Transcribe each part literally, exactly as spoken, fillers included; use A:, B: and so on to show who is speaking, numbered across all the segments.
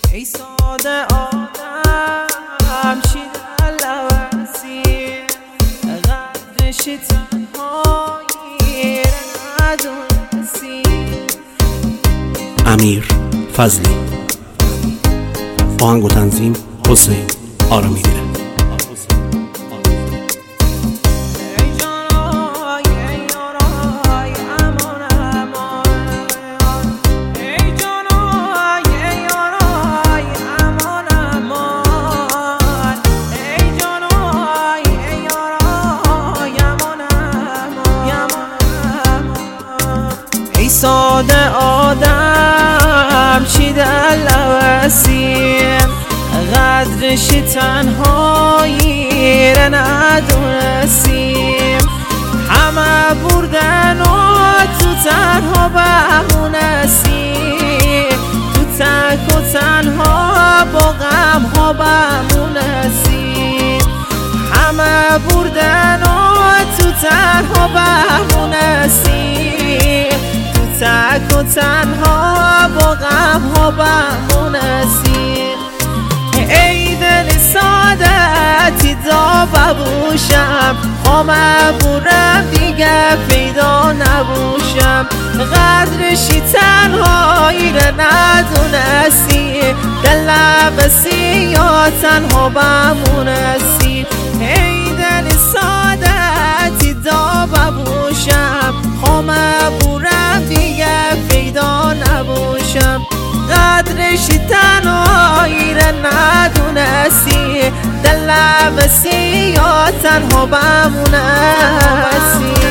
A: ای ساده آدم شیدن لوسی قدرشی تنهایی ندونسی.
B: امیر فضلی، آهنگ و تنظیم حسین آرامی‌دیره.
A: ساده آدم چی در لوسیم قدرشی تنهایی را ندونستیم. همه بردن و تو تنها بمونسیم، تو تک و تنها با غم ها بمونسیم. همه بردن و تو تنها بمونسیم، تک و تنها با غم ها بمونسیم. ای دل سادتی دا ببوشم، خامه بورم دیگه پیدا نبوشم. قدرشی تنهایی را ندونستی، دل بسی یا تنها بمونستی. ای دل سادتی دا ببوشم، خامه بورم دیگه پیدا نباشم. قدرشی تنهایی را ندونستی، دل بسی یا تنها بمونستی.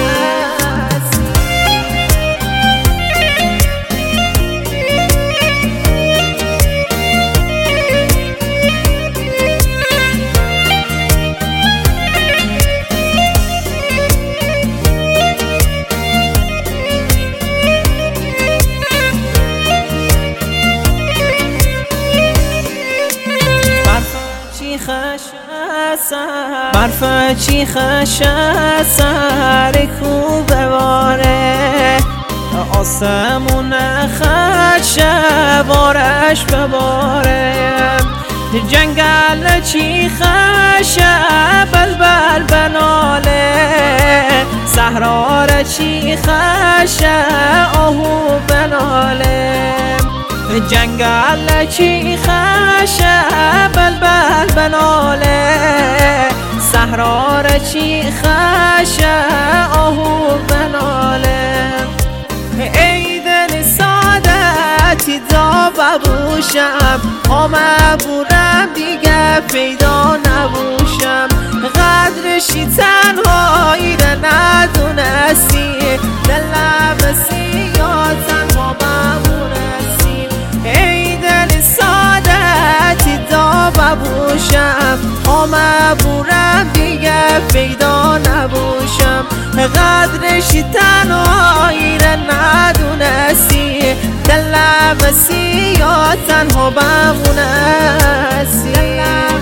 A: برف چی خش سر کو بباره، آسمون خش بارش بباره. جنگل چی خش بلبل بناله، صحرا را چی خش آهو بناله. جنگل چی خش بلبل بناله، صحرا را چی خش آهو بناله. ای دل سادتی دا ببوشم، خامه بورم دیگه پیدا نبوشم. قدرشی تنهایی را ندونستی، دل بسی یا تنها بمونستی. ای دل سادتی دا ببوشم، خامه بورم دیگه پیدا نبوشم. قدرشی تنهایی را ندونستی، دل بسی یا تنها بمونستی.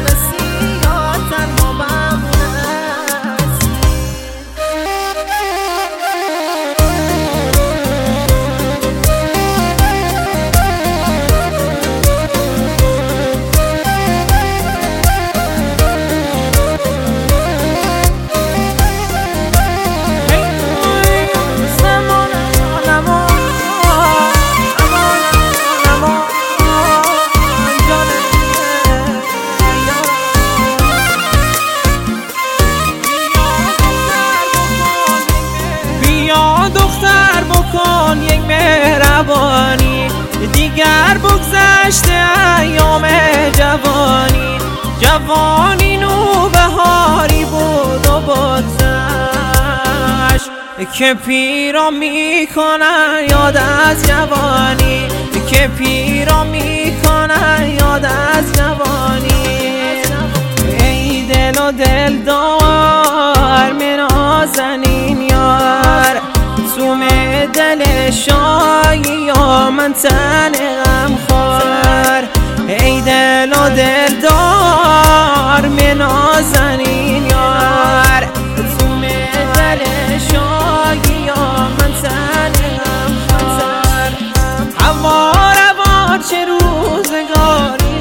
A: دختر بکن یک مهربانی، دیگر بگذشته ایام جوانی. جوانی نو بهاری بود و بگذشت، که پیرا میکنن یاد از جوانی، که پیرا میکنن یاد از جوانی. ای دل و دلدار منازنین یار، توم دل شایی یا من تن غم خوار. ای دل و دلدار منازنین یار، توم دل شایی یا من تن غم خوار. هوا روان چه روزگاری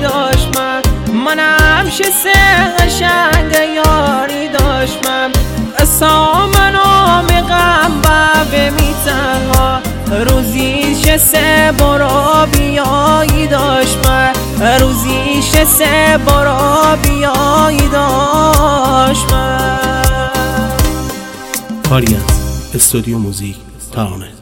A: روزیش سه قشنگ یاری داشت من سامنو میغم به میتنها روزیش سه برا بیایی داشت من روزیش سه برا بیایی داشت من.
B: کاری از استودیو موزیک ترانه.